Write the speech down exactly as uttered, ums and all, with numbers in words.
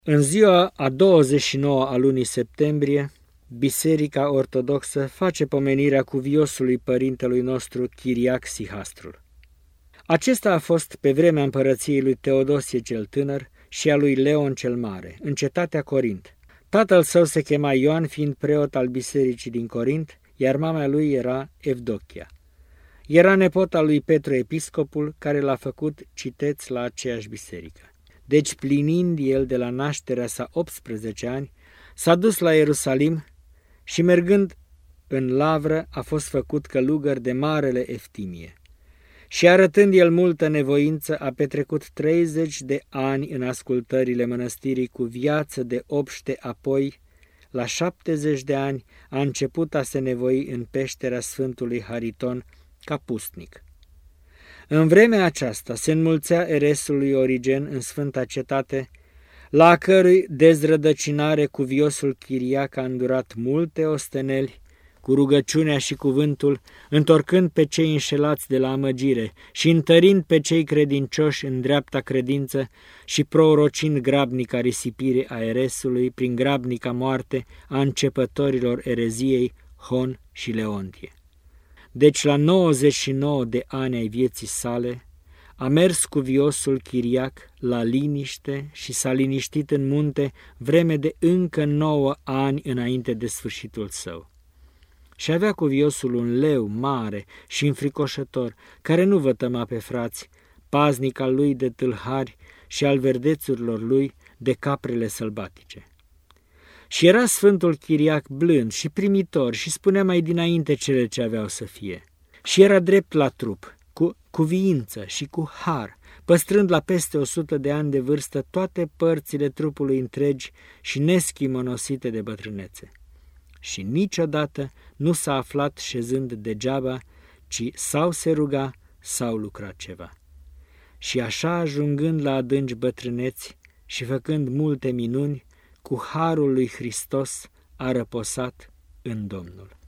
În ziua a douăzeci și nouă a lunii septembrie, Biserica Ortodoxă face pomenirea cuviosului părintelui nostru Chiriac Sihastrul. Acesta a fost pe vremea împărăției lui Teodosie cel Tânăr și a lui Leon cel Mare, în cetatea Corint. Tatăl său se chema Ioan, fiind preot al bisericii din Corint, iar mama lui era Evdochia. Era nepot al lui Petru Episcopul, care l-a făcut citeț la aceeași biserică. Deci, plinind el de la nașterea sa optsprezece ani, s-a dus la Ierusalim și, mergând în lavră, a fost făcut călugăr de marele Eftimie. Și arătând el multă nevoință, a petrecut treizeci de ani în ascultările mănăstirii cu viață de obște, apoi, la șaptezeci de ani, a început a se nevoi în peștera Sfântului Hariton ca pustnic. În vremea aceasta se înmulțea eresul lui Origen în sfânta cetate, la cărui dezrădăcinare cuviosul Chiriac a îndurat multe osteneli, cu rugăciunea și cuvântul, întorcând pe cei înșelați de la amăgire și întărind pe cei credincioși în dreapta credință și prorocind grabnica risipire a eresului prin grabnica moarte a începătorilor ereziei Hon și Leontie. Deci la nouăzeci și nouă de ani ai vieții sale a mers cuviosul Chiriac la liniște și s-a liniștit în munte vreme de încă nouă ani înainte de sfârșitul său. Și avea cuviosul un leu mare și înfricoșător, care nu vătăma pe frați, paznic al lui de tâlhari și al verdețurilor lui de caprele sălbatice. Și era Sfântul Chiriac blând și primitor și spunea mai dinainte cele ce aveau să fie. Și era drept la trup, cu cuviință și cu har, păstrând la peste o sută de ani de vârstă toate părțile trupului întregi și neschimonosite de bătrânețe. Și niciodată nu s-a aflat șezând degeaba, ci sau se ruga, sau lucra ceva. Și așa, ajungând la adânci bătrâneți și făcând multe minuni, cu harul lui Hristos a răposat în Domnul.